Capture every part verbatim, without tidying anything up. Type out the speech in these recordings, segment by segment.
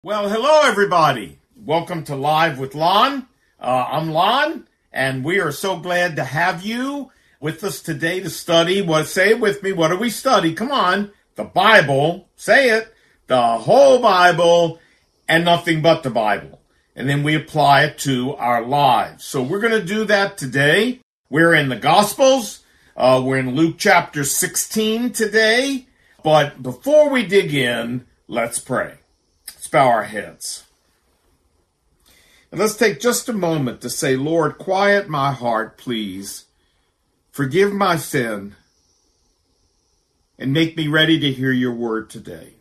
Well, hello, everybody. Welcome to Live with Lon. Uh, I'm Lon, and we are so glad to have you with us today to study. What? Say it with me. What do we study? Come on. The Bible. Say it. The whole Bible and nothing but the Bible. And then we apply it to our lives. So we're going to do that today. We're in the Gospels. Uh, we're in Luke chapter sixteen today. But before we dig in, let's pray. Bow our heads. And let's take just a moment to say, Lord, quiet my heart, please. Forgive my sin and make me ready to hear your word today.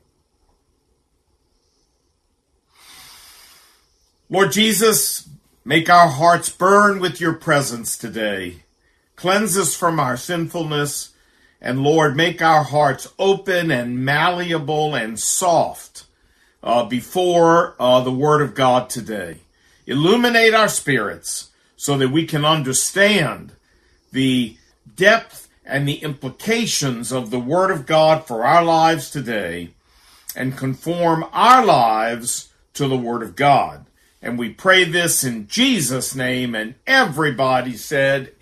Lord Jesus, make our hearts burn with your presence today. Cleanse us from our sinfulness. And Lord, make our hearts open and malleable and soft Uh, before uh, the Word of God today. Illuminate our spirits so that we can understand the depth and the implications of the Word of God for our lives today and conform our lives to the Word of God. And we pray this in Jesus' name, and everybody said,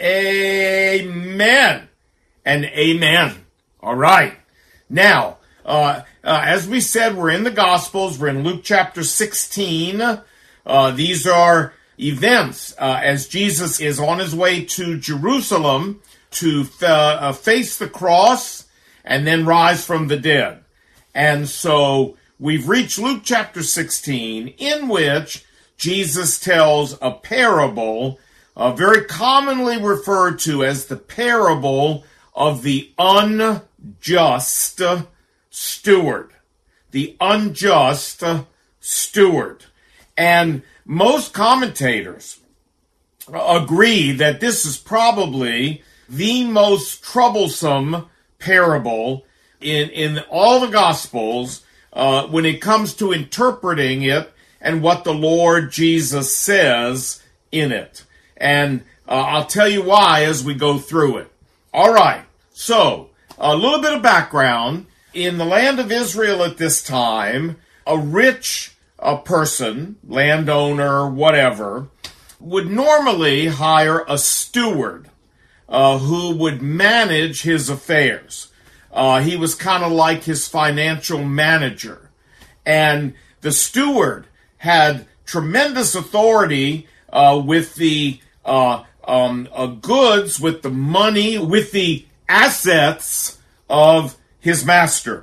Amen and amen. All right. Now, Uh, uh, as we said, we're in the Gospels. We're in Luke chapter sixteen. Uh, these are events uh, as Jesus is on his way to Jerusalem to uh, uh, face the cross and then rise from the dead. And so we've reached Luke chapter sixteen, in which Jesus tells a parable uh, very commonly referred to as the parable of the unjust steward. The unjust steward. And most commentators agree that this is probably the most troublesome parable in, in all the Gospels uh, when it comes to interpreting it and what the Lord Jesus says in it. And uh, I'll tell you why as we go through it. All right, so a little bit of background. In the land of Israel at this time, a rich uh, person, landowner, whatever, would normally hire a steward uh, who would manage his affairs. Uh, he was kind of like his financial manager. And the steward had tremendous authority uh, with the uh, um, uh, goods, with the money, with the assets of his master.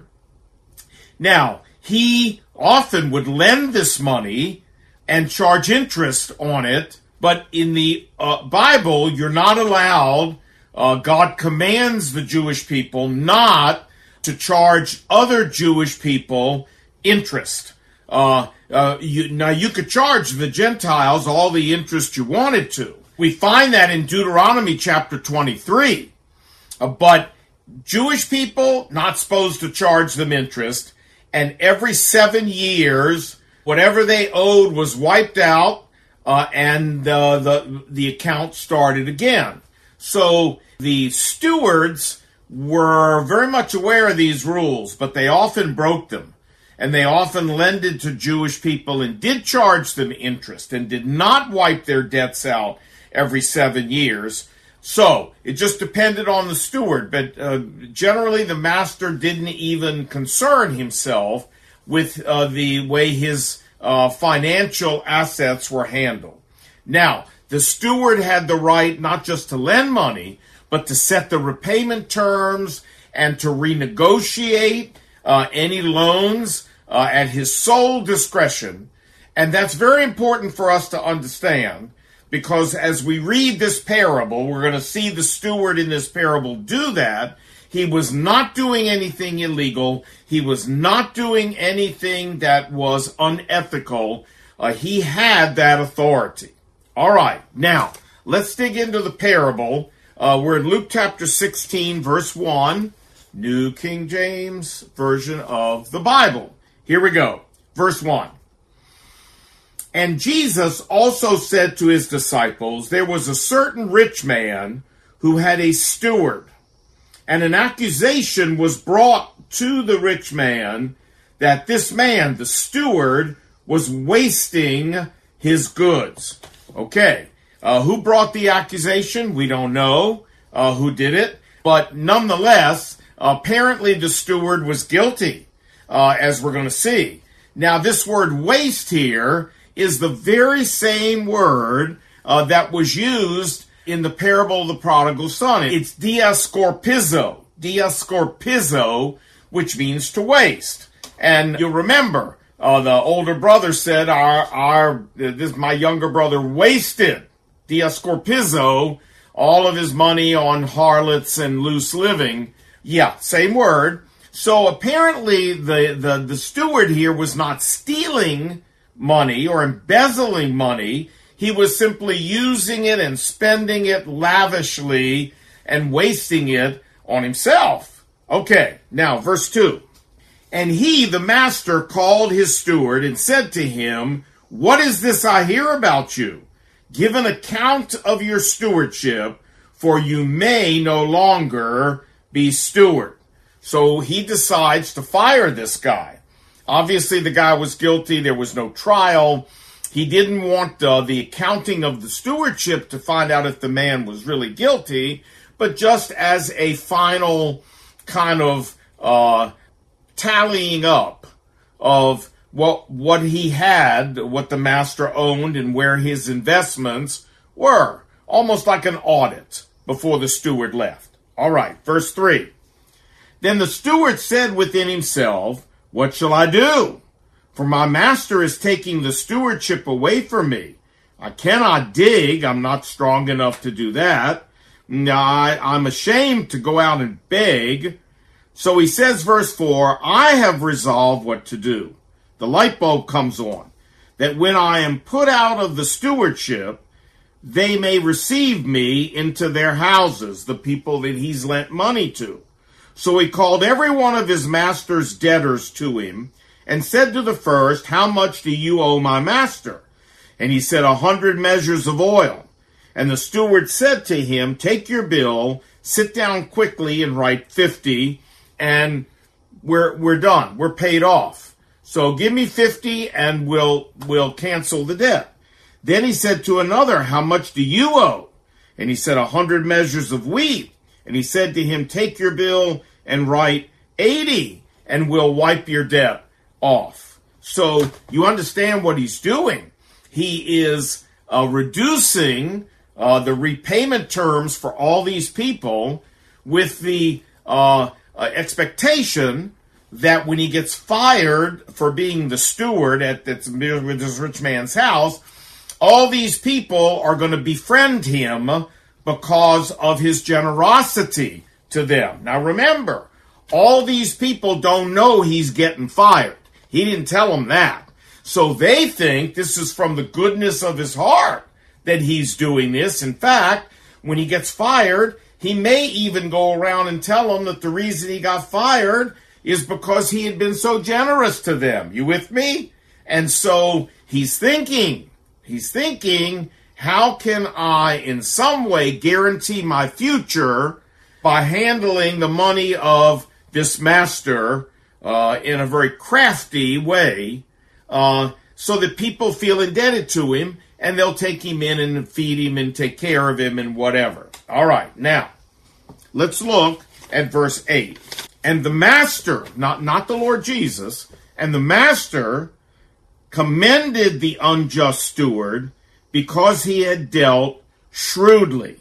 Now, he often would lend this money and charge interest on it, but in the uh, Bible, you're not allowed, uh, God commands the Jewish people not to charge other Jewish people interest. Uh, uh, you, now, you could charge the Gentiles all the interest you wanted to. We find that in Deuteronomy chapter twenty-three. Uh, but Jewish people, not supposed to charge them interest, and every seven years, whatever they owed was wiped out, uh, and uh, the the account started again. So the stewards were very much aware of these rules, but they often broke them, and they often lended to Jewish people and did charge them interest and did not wipe their debts out every seven years. So, it just depended on the steward, but uh, generally the master didn't even concern himself with uh, the way his uh, financial assets were handled. Now, the steward had the right not just to lend money, but to set the repayment terms and to renegotiate uh, any loans uh, at his sole discretion. And that's very important for us to understand, because as we read this parable, we're going to see the steward in this parable do that. He was not doing anything illegal. He was not doing anything that was unethical. Uh, he had that authority. All right, now, let's dig into the parable. Uh, we're in Luke chapter sixteen, verse one, New King James Version of the Bible. Here we go. Verse one. And Jesus also said to his disciples, there was a certain rich man who had a steward, and an accusation was brought to the rich man that this man, the steward, was wasting his goods. Okay, uh, who brought the accusation? We don't know uh, who did it, but nonetheless, apparently the steward was guilty, uh, as we're going to see. Now, this word waste here is the very same word uh, that was used in the parable of the prodigal son. It's diascorpizo, diascorpizo, which means to waste. And you'll remember, uh, the older brother said, our, our, this, my younger brother wasted, diascorpizo, all of his money on harlots and loose living. Yeah, same word. So apparently the, the, the steward here was not stealing money or embezzling money. He was simply using it and spending it lavishly and wasting it on himself. Okay, now verse two. And he, the master, called his steward and said to him, what is this I hear about you? Give an account of your stewardship, for you may no longer be steward. So he decides to fire this guy. Obviously, the guy was guilty. There was no trial. He didn't want uh, the accounting of the stewardship to find out if the man was really guilty, but just as a final kind of uh, tallying up of what what he had, what the master owned, and where his investments were. Almost like an audit before the steward left. All right, verse three. Then the steward said within himself, what shall I do? For my master is taking the stewardship away from me. I cannot dig. I'm not strong enough to do that. I, I'm ashamed to go out and beg. So he says, verse four, I have resolved what to do. The light bulb comes on. That when I am put out of the stewardship, they may receive me into their houses, the people that he's lent money to. So he called every one of his master's debtors to him, and said to the first, how much do you owe my master? And he said, a hundred measures of oil. And the steward said to him, take your bill, sit down quickly and write fifty, and we're we're done. We're paid off. So give me fifty and we'll we'll cancel the debt. Then he said to another, how much do you owe? And he said, a hundred measures of wheat. And he said to him, take your bill and write eighty, and we'll wipe your debt off. So you understand what he's doing. He is uh, reducing uh, the repayment terms for all these people with the uh, uh, expectation that when he gets fired for being the steward at this, with this rich man's house, all these people are going to befriend him because of his generosity to them. Now remember, all these people don't know he's getting fired. He didn't tell them that. So they think this is from the goodness of his heart that he's doing this. In fact, when he gets fired, he may even go around and tell them that the reason he got fired is because he had been so generous to them. You with me? And so he's thinking, he's thinking, how can I in some way guarantee my future by handling the money of this master uh, in a very crafty way uh, so that people feel indebted to him and they'll take him in and feed him and take care of him and whatever. All right, now, let's look at verse eight. And the master, not, not the Lord Jesus, and the master commended the unjust steward because he had dealt shrewdly.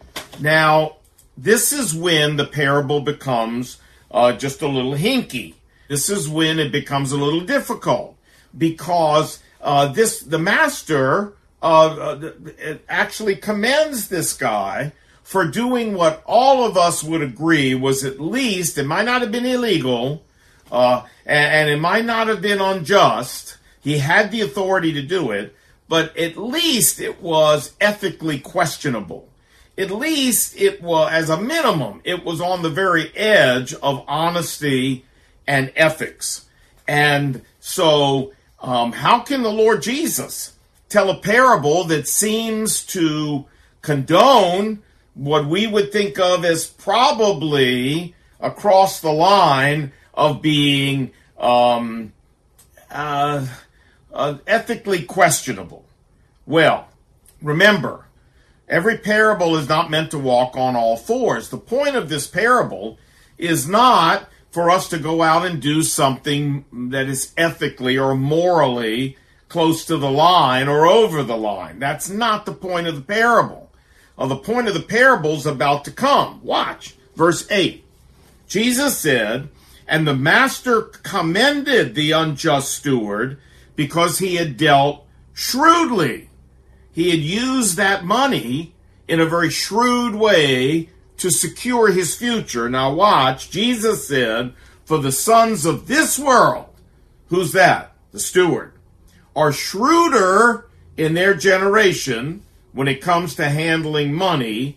Now, this is when the parable becomes uh, just a little hinky. This is when it becomes a little difficult because uh, this the master uh, uh, actually commends this guy for doing what all of us would agree was at least, it might not have been illegal, uh, and, and it might not have been unjust. He had the authority to do it, but at least it was ethically questionable. At least it was, as a minimum, it was on the very edge of honesty and ethics. And so, um, how can the Lord Jesus tell a parable that seems to condone what we would think of as probably across the line of being um, uh, uh, uh, ethically questionable. Well, remember, every parable is not meant to walk on all fours. The point of this parable is not for us to go out and do something that is ethically or morally close to the line or over the line. That's not the point of the parable. Uh, the point of the parable is about to come. Watch, verse eight. Jesus said, "And the master commended the unjust steward because he had dealt shrewdly." He had used that money in a very shrewd way to secure his future. Now watch, Jesus said, "For the sons of this world," who's that? The steward, "are shrewder in their generation when it comes to handling money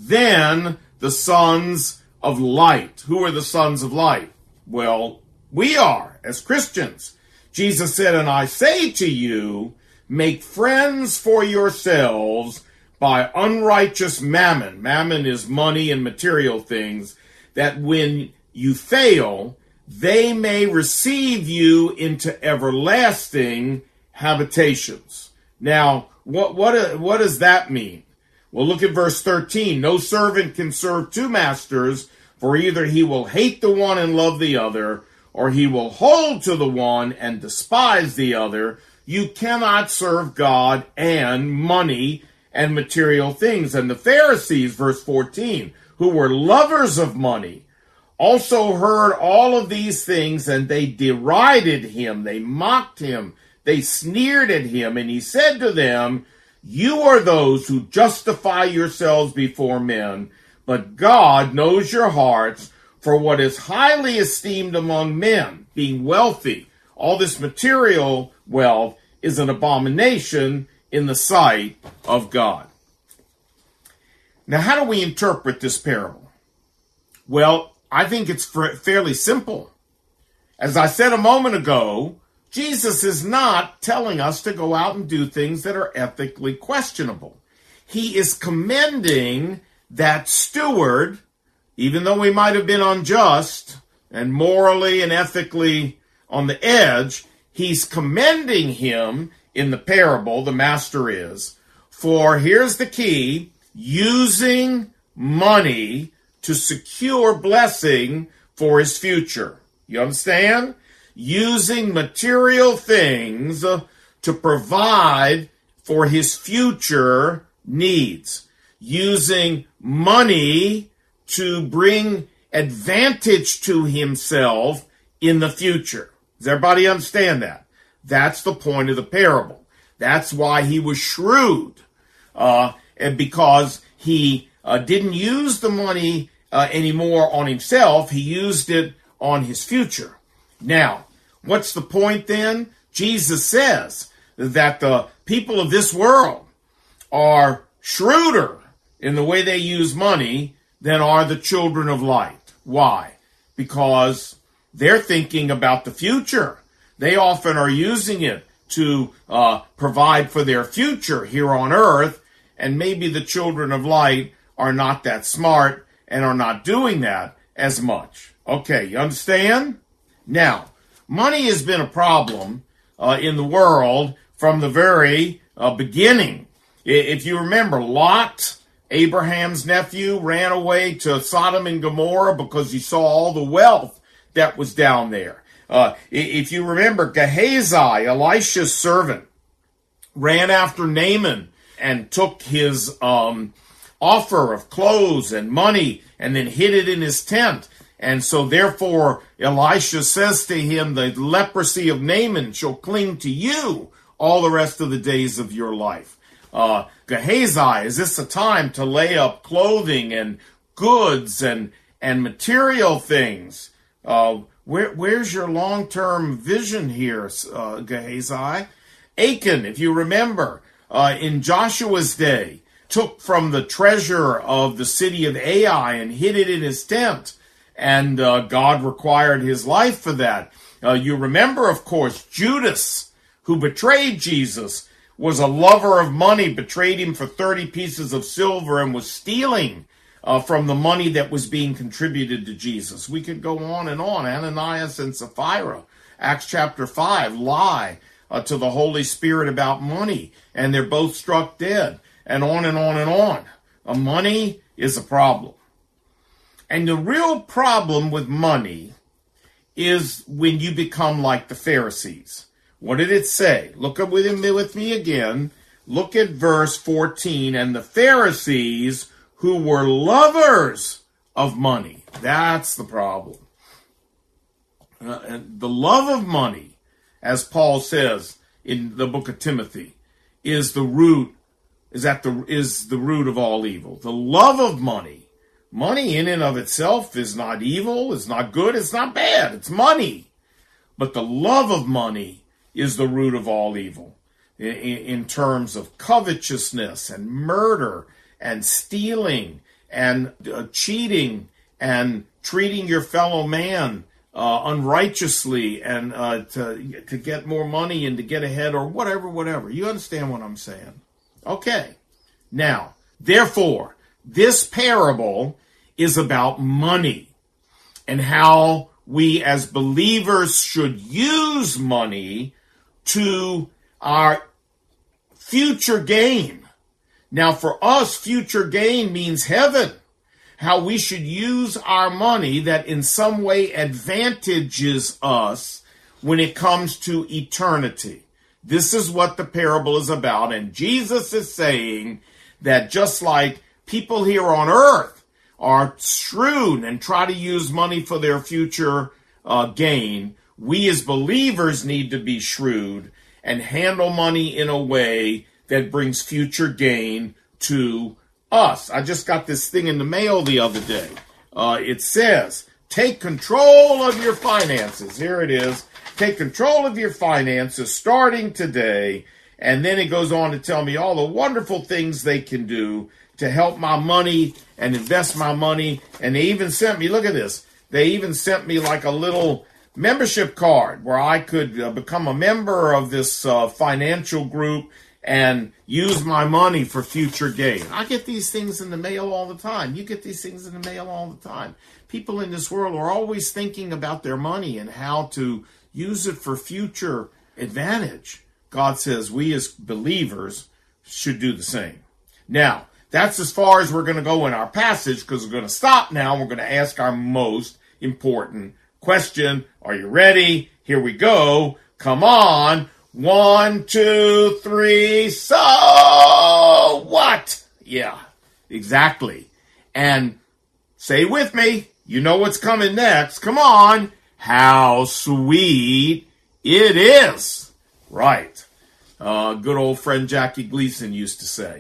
than the sons of light." Who are the sons of light? Well, we are, as Christians. Jesus said, "And I say to you, make friends for yourselves by unrighteous mammon." Mammon is money and material things, "that when you fail, they may receive you into everlasting habitations." Now, what, what, what does that mean? Well, look at verse thirteen. "No servant can serve two masters, for either he will hate the one and love the other, or he will hold to the one and despise the other. You cannot serve God and money and material things." And the Pharisees, verse fourteen, "who were lovers of money, also heard all of these things, and they derided him, they mocked him, they sneered at him, and he said to them, you are those who justify yourselves before men, but God knows your hearts, for what is highly esteemed among men, being wealthy, all this material wealth, is an abomination in the sight of God." Now, how do we interpret this parable? Well, I think it's fairly simple. As I said a moment ago, Jesus is not telling us to go out and do things that are ethically questionable. He is commending that steward, even though he might have been unjust and morally and ethically on the edge. He's commending him in the parable, the master is, for, here's the key, using money to secure blessing for his future. You understand? Using material things to provide for his future needs. Using money to bring advantage to himself in the future. Does everybody understand that? That's the point of the parable. That's why he was shrewd. Uh, and because he uh, didn't use the money uh, anymore on himself, he used it on his future. Now, what's the point then? Jesus says that the people of this world are shrewder in the way they use money than are the children of light. Why? Because they're thinking about the future. They often are using it to uh, provide for their future here on earth, and maybe the children of light are not that smart and are not doing that as much. Okay, you understand? Now, money has been a problem uh, in the world from the very uh, beginning. If you remember, Lot, Abraham's nephew, ran away to Sodom and Gomorrah because he saw all the wealth that was down there. Uh, if you remember, Gehazi, Elisha's servant, ran after Naaman and took his um, offer of clothes and money and then hid it in his tent. And so therefore, Elisha says to him, the leprosy of Naaman shall cling to you all the rest of the days of your life. Uh, Gehazi, is this a time to lay up clothing and goods and, and material things? Uh, where, where's your long-term vision here, uh, Gehazi? Achan, if you remember, uh, in Joshua's day, took from the treasure of the city of Ai and hid it in his tent. And uh, God required his life for that. Uh, you remember, of course, Judas, who betrayed Jesus, was a lover of money, betrayed him for thirty pieces of silver, and was stealing uh, from the money that was being contributed to Jesus. We could go on and on. Ananias and Sapphira, Acts chapter five, lie uh, to the Holy Spirit about money, and they're both struck dead, and on and on and on. Uh, money is a problem. And the real problem with money is when you become like the Pharisees. What did it say? Look up with me, with me again. Look at verse fourteen. And the Pharisees who were lovers of money. That's the problem. Uh, and the love of money, as Paul says in the book of Timothy, is the root, is at the is the root of all evil. The love of money. Money in and of itself is not evil, it's not good, it's not bad. It's money. But the love of money is the root of all evil in, in terms of covetousness and murder and stealing and uh, cheating and treating your fellow man uh, unrighteously and uh, to, to get more money and to get ahead or whatever, whatever. You understand what I'm saying? Okay. Now, therefore, this parable is about money and how we as believers should use money to our future gain. Now, for us, future gain means heaven. How we should use our money that in some way advantages us when it comes to eternity. This is what the parable is about. And Jesus is saying that just like people here on earth are shrewd and try to use money for their future uh, gain, we as believers need to be shrewd and handle money in a way that brings future gain to us. I just got this thing in the mail the other day. Uh, it says, take control of your finances. Here it is. Take control of your finances starting today. And then it goes on to tell me all the wonderful things they can do to help my money and invest my money. And they even sent me, look at this, they even sent me like a little membership card where I could uh, become a member of this uh, financial group and use my money for future gain. I get these things in the mail all the time. You get these things in the mail all the time. People in this world are always thinking about their money and how to use it for future advantage. God says we as believers should do the same. Now, that's as far as we're going to go in our passage, because we're going to stop now. We're going to ask our most important question. Are you ready? Here we go. Come on. One, two, three. So what? Yeah, exactly. And say with me. You know what's coming next. Come on. How sweet it is. Right. Uh, good old friend Jackie Gleason used to say.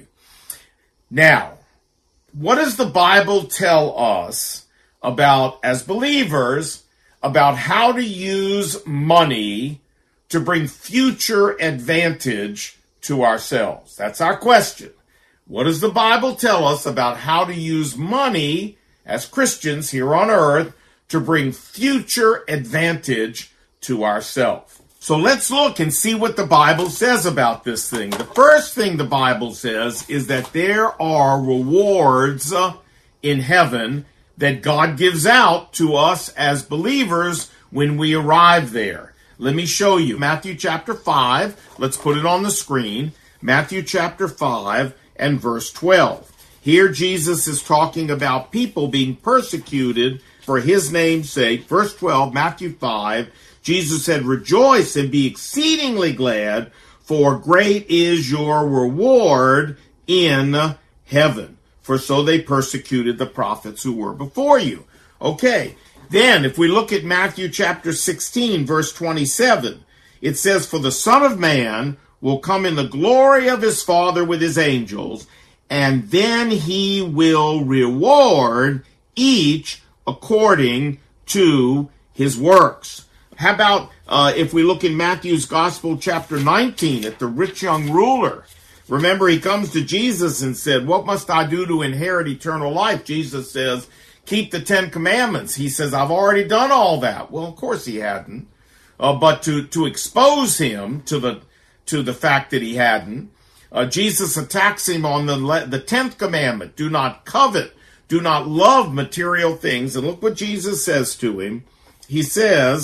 Now, what does the Bible tell us about, as believers, about how to use money to bring future advantage to ourselves? That's our question. What does the Bible tell us about how to use money as Christians here on earth to bring future advantage to ourselves? So let's look and see what the Bible says about this thing. The first thing the Bible says is that there are rewards in heaven that God gives out to us as believers when we arrive there. Let me show you. Matthew chapter five. Let's put it on the screen. Matthew chapter five and verse twelve. Here Jesus is talking about people being persecuted for his name's sake. Verse twelve, Matthew five. Jesus said, rejoice and be exceedingly glad, for great is your reward in heaven. For so they persecuted the prophets who were before you. Okay, then if we look at Matthew chapter sixteen, verse twenty-seven, it says, for the Son of Man will come in the glory of his Father with his angels, and then he will reward each according to his works. How about uh, if we look in Matthew's Gospel, chapter nineteen, at the rich young ruler? Remember, he comes to Jesus and said, what must I do to inherit eternal life? Jesus says, keep the Ten Commandments. He says, I've already done all that. Well, of course he hadn't. Uh, but to, to expose him to the to the fact that he hadn't, uh, Jesus attacks him on the the tenth commandment. Do not covet. Do not love material things. And look what Jesus says to him. He says,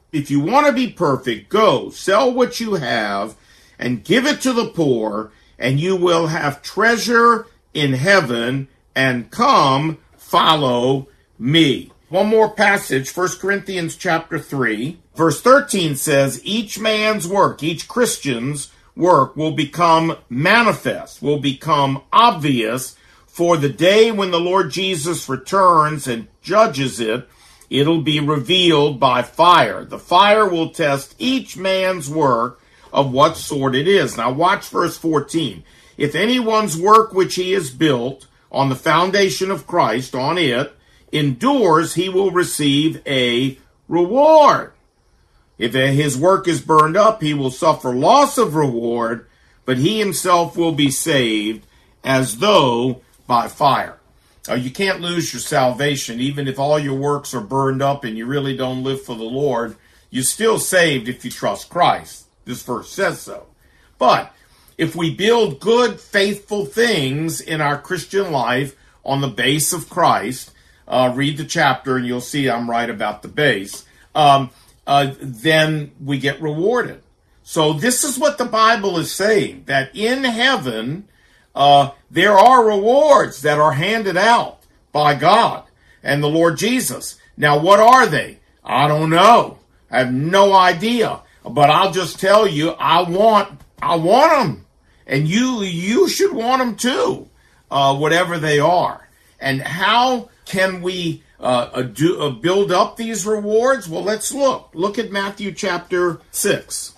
If you want to be perfect, go, sell what you have and give it to the poor, and you will have treasure in heaven, and come, follow me. One more passage, First Corinthians chapter three, verse thirteen says, each man's work, each Christian's work will become manifest, will become obvious, for the day when the Lord Jesus returns and judges it, it'll be revealed by fire. The fire will test each man's work of what sort it is. Now watch verse fourteen. If anyone's work which he has built on the foundation of Christ, on it, endures, he will receive a reward. If his work is burned up, he will suffer loss of reward, but he himself will be saved as though by fire. Uh, you can't lose your salvation. Even if all your works are burned up and you really don't live for the Lord, you're still saved if you trust Christ. This verse says so. But if we build good, faithful things in our Christian life on the base of Christ, uh, read the chapter and you'll see I'm right about the base, um, uh, then we get rewarded. So this is what the Bible is saying, that in heaven, uh, there are rewards that are handed out by God and the Lord Jesus. Now, what are they? I don't know. I have no idea. But I'll just tell you, I want, I want them. And you, you should want them too, uh, whatever they are. And how can we uh, do, uh, build up these rewards? Well, let's look. Look at Matthew chapter six,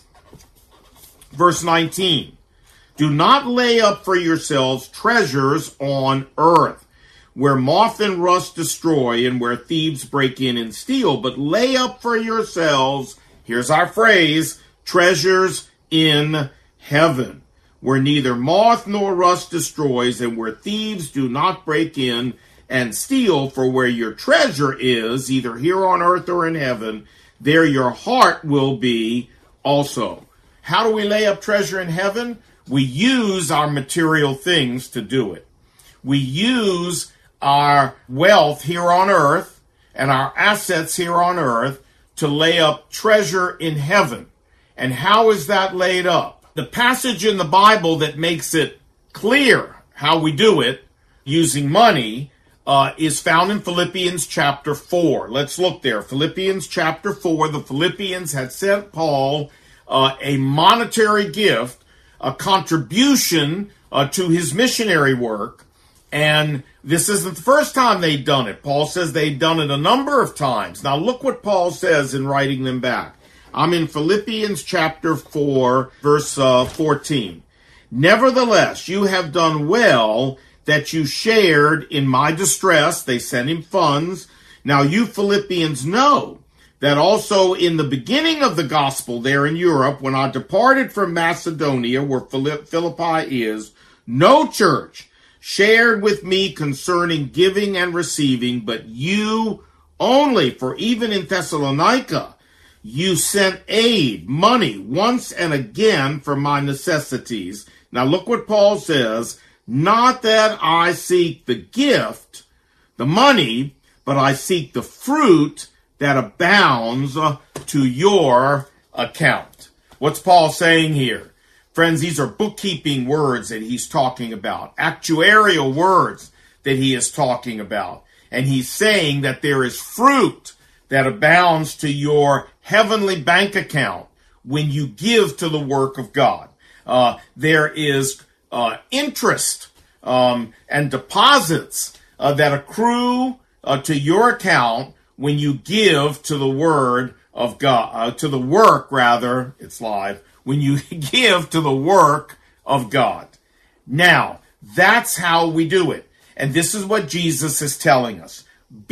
verse nineteen. Do not lay up for yourselves treasures on earth, where moth and rust destroy and where thieves break in and steal, but lay up for yourselves, here's our phrase, treasures in heaven, where neither moth nor rust destroys, and where thieves do not break in and steal. For where your treasure is, either here on earth or in heaven, there your heart will be also. How do we lay up treasure in heaven? We use our material things to do it. We use our wealth here on earth and our assets here on earth to lay up treasure in heaven. And how is that laid up? The passage in the Bible that makes it clear how we do it using money uh, is found in Philippians chapter four. Let's look there. Philippians chapter four. The Philippians had sent Paul uh, a monetary gift, a contribution uh, to his missionary work. And this isn't the first time they'd done it. Paul says they'd done it a number of times. Now look what Paul says in writing them back. I'm in Philippians chapter four, verse uh, fourteen. Nevertheless, you have done well that you shared in my distress. They sent him funds. Now you Philippians know that also in the beginning of the gospel there in Europe, when I departed from Macedonia, where Philippi is, no church shared with me concerning giving and receiving, but you only, for even in Thessalonica, you sent aid, money, once and again for my necessities. Now look what Paul says, not that I seek the gift, the money, but I seek the fruit that abounds uh, to your account. What's Paul saying here? Friends, these are bookkeeping words that he's talking about, actuarial words that he is talking about. And he's saying that there is fruit that abounds to your heavenly bank account when you give to the work of God. Uh, there is uh, interest um, and deposits uh, that accrue uh, to your account when you give to the word of God, uh, to the work, rather, it's live, when you give to the work of God. Now, that's how we do it. And this is what Jesus is telling us.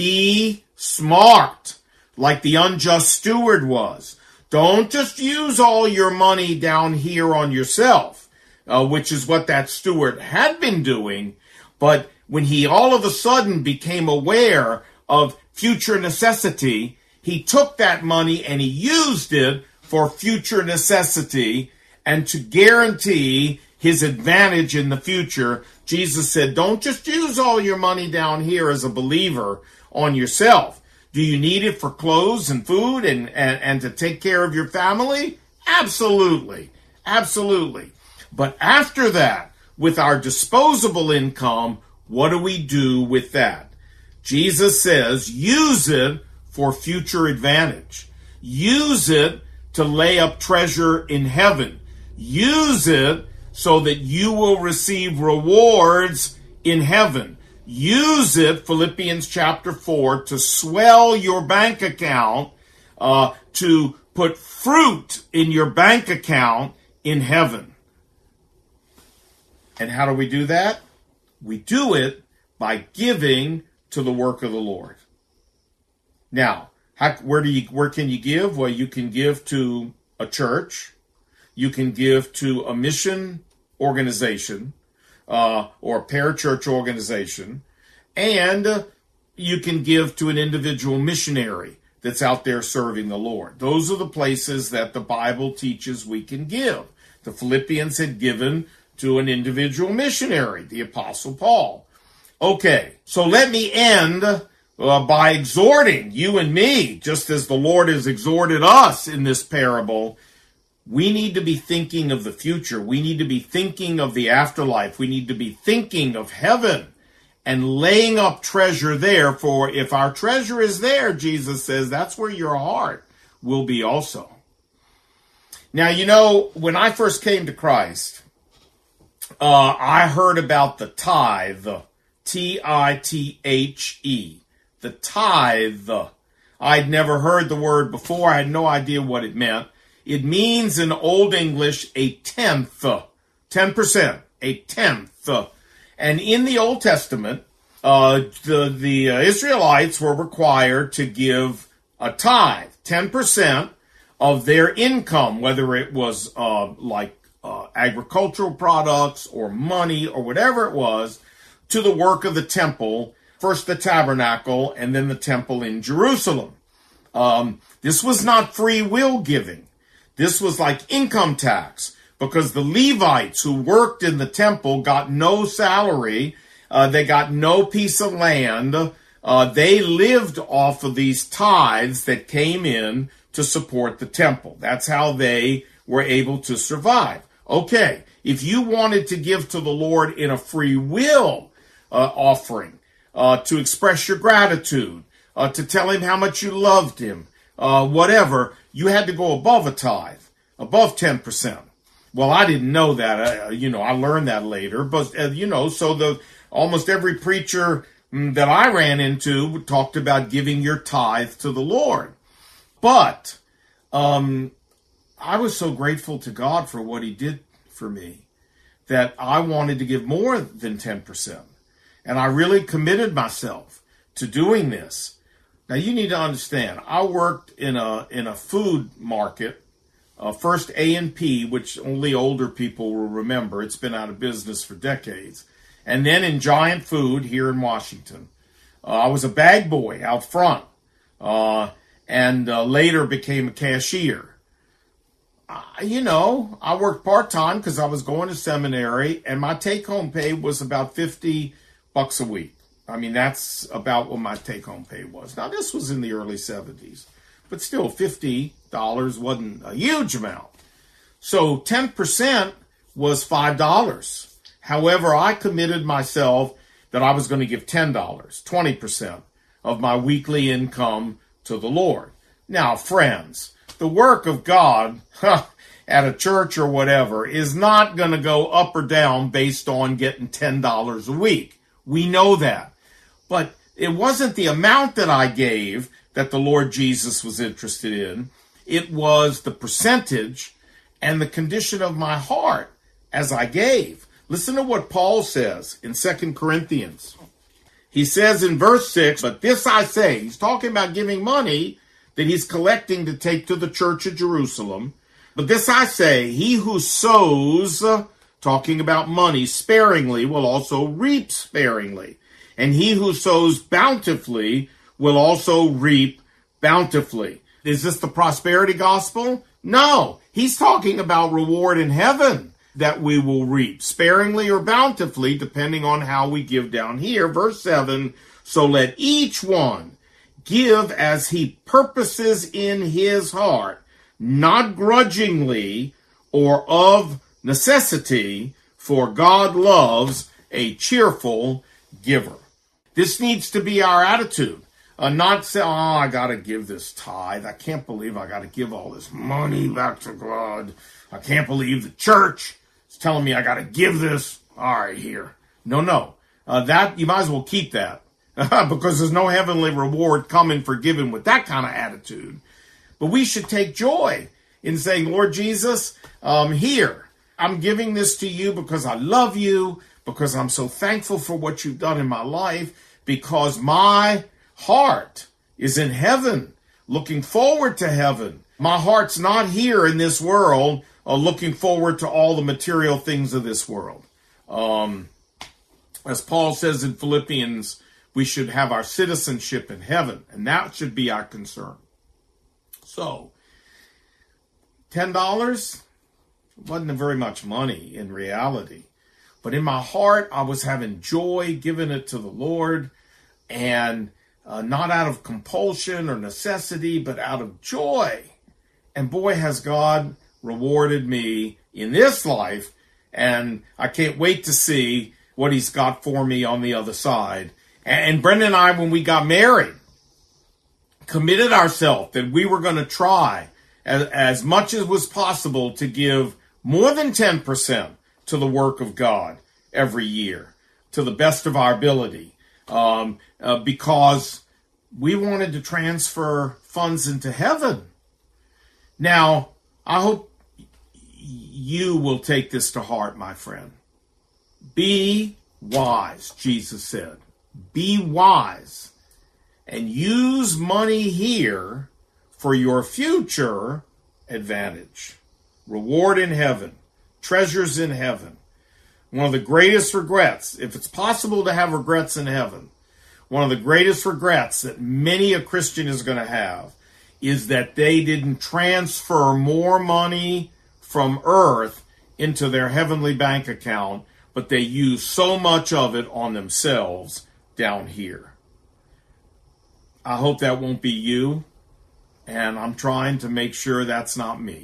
Be smart, like the unjust steward was. Don't just use all your money down here on yourself, uh, which is what that steward had been doing. But when he all of a sudden became aware of future necessity, he took that money and he used it for future necessity and to guarantee his advantage in the future. Jesus said, don't just use all your money down here as a believer on yourself. Do you need it for clothes and food and, and, and to take care of your family? Absolutely. Absolutely. But after that, with our disposable income, what do we do with that? Jesus says, use it for future advantage. Use it to lay up treasure in heaven. Use it so that you will receive rewards in heaven. Use it, Philippians chapter four, to swell your bank account, uh, to put fruit in your bank account in heaven. And how do we do that? We do it by giving to the work of the Lord. Now, how, where do you, where can you give? Well, you can give to a church. You can give to a mission organization, uh, or a parachurch organization, and uh, you can give to an individual missionary that's out there serving the Lord. Those are the places that the Bible teaches we can give. The Philippians had given to an individual missionary, the Apostle Paul. Okay, so let me end uh, by exhorting you and me, just as the Lord has exhorted us in this parable. We need to be thinking of the future. We need to be thinking of the afterlife. We need to be thinking of heaven and laying up treasure there. For if our treasure is there, Jesus says, that's where your heart will be also. Now, you know, when I first came to Christ, uh, I heard about the tithe, T I T H E, the tithe. I'd never heard the word before. I had no idea what it meant. It means in Old English a tenth, ten percent, a tenth. And in the Old Testament, uh, the, the uh, Israelites were required to give a tithe, ten percent of their income, whether it was uh, like uh, agricultural products or money or whatever it was, to the work of the temple, first the tabernacle and then the temple in Jerusalem. Um, this was not free will giving. This was like income tax, because the Levites who worked in the temple got no salary. Uh, they got no piece of land. Uh, they lived off of these tithes that came in to support the temple. That's how they were able to survive. Okay, if you wanted to give to the Lord in a free will uh, offering, uh, to express your gratitude, uh, to tell him how much you loved him, uh, whatever, you had to go above a tithe, above ten percent. Well, I didn't know that. Uh, you know, I learned that later. But, uh, you know, so the almost every preacher mm, that I ran into talked about giving your tithe to the Lord. But um, I was so grateful to God for what he did for me that I wanted to give more than ten percent. And I really committed myself to doing this. Now, you need to understand, I worked in a in a food market, uh, first A and P, which only older people will remember. It's been out of business for decades. And then in Giant Food here in Washington. Uh, I was a bag boy out front, uh, and uh, later became a cashier. Uh, you know, I worked part-time because I was going to seminary, and my take-home pay was about fifty bucks a week. I mean, that's about what my take-home pay was. Now, this was in the early seventies, but still fifty dollars wasn't a huge amount. So ten percent was five dollars. However, I committed myself that I was going to give ten dollars, twenty percent of my weekly income to the Lord. Now, friends, the work of God huh, at a church or whatever is not going to go up or down based on getting ten dollars a week. We know that. But it wasn't the amount that I gave that the Lord Jesus was interested in. It was the percentage and the condition of my heart as I gave. Listen to what Paul says in Second Corinthians. He says in verse six, but this I say, he's talking about giving money that he's collecting to take to the church of Jerusalem. But this I say, he who sows, talking about money, sparingly will also reap sparingly. And he who sows bountifully will also reap bountifully. Is this the prosperity gospel? No, he's talking about reward in heaven that we will reap, sparingly or bountifully, depending on how we give down here. Verse seven, so let each one give as he purposes in his heart, not grudgingly or of necessity, for God loves a cheerful giver. This needs to be our attitude. Uh, not say, oh, I got to give this tithe. I can't believe I got to give all this money back to God. I can't believe the church is telling me I got to give this. All right, here. No, no. Uh, that, you might as well keep that because there's no heavenly reward coming for giving with that kind of attitude. But we should take joy in saying, Lord Jesus, um, here, I'm giving this to you because I love you, because I'm so thankful for what you've done in my life, because my heart is in heaven, looking forward to heaven. My heart's not here in this world, uh, looking forward to all the material things of this world. Um, as Paul says in Philippians, we should have our citizenship in heaven, and that should be our concern. So, ten dollars wasn't very much money in reality. But in my heart, I was having joy giving it to the Lord, and uh, not out of compulsion or necessity, but out of joy. And boy, has God rewarded me in this life, and I can't wait to see what he's got for me on the other side. And Brenda and I, when we got married, committed ourselves that we were going to try as, as much as was possible to give more than ten percent to the work of God every year, to the best of our ability, um, uh, because we wanted to transfer funds into heaven. Now, I hope you will take this to heart, my friend. Be wise, Jesus said. Be wise and use money here for your future advantage. Reward in heaven, treasures in heaven. One of the greatest regrets, if it's possible to have regrets in heaven, one of the greatest regrets that many a Christian is going to have is that they didn't transfer more money from earth into their heavenly bank account, but they used so much of it on themselves down here. I hope that won't be you, and I'm trying to make sure that's not me.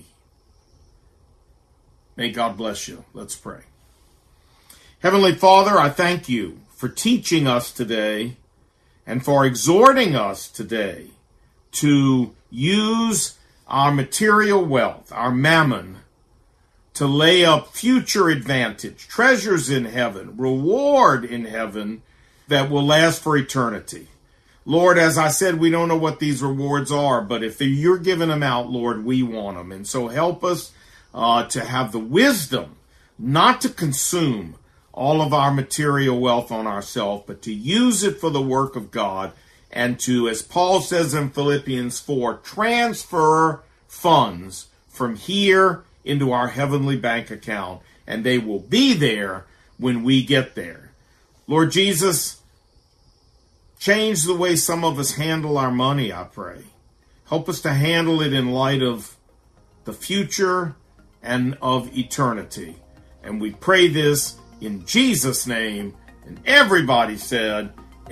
May God bless you. Let's pray. Heavenly Father, I thank you for teaching us today and for exhorting us today to use our material wealth, our mammon, to lay up future advantage, treasures in heaven, reward in heaven that will last for eternity. Lord, as I said, we don't know what these rewards are, but if you're giving them out, Lord, we want them. And so help us uh, to have the wisdom not to consume all of our material wealth on ourselves, but to use it for the work of God and to, as Paul says in Philippians four, transfer funds from here into our heavenly bank account, and they will be there when we get there. Lord Jesus, change the way some of us handle our money, I pray. Help us to handle it in light of the future and of eternity. And we pray this in Jesus' name. And everybody said,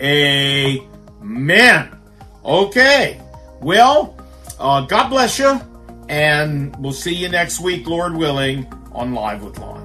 amen. Okay. Well, uh, God bless you. And we'll see you next week, Lord willing, on Live with Lon.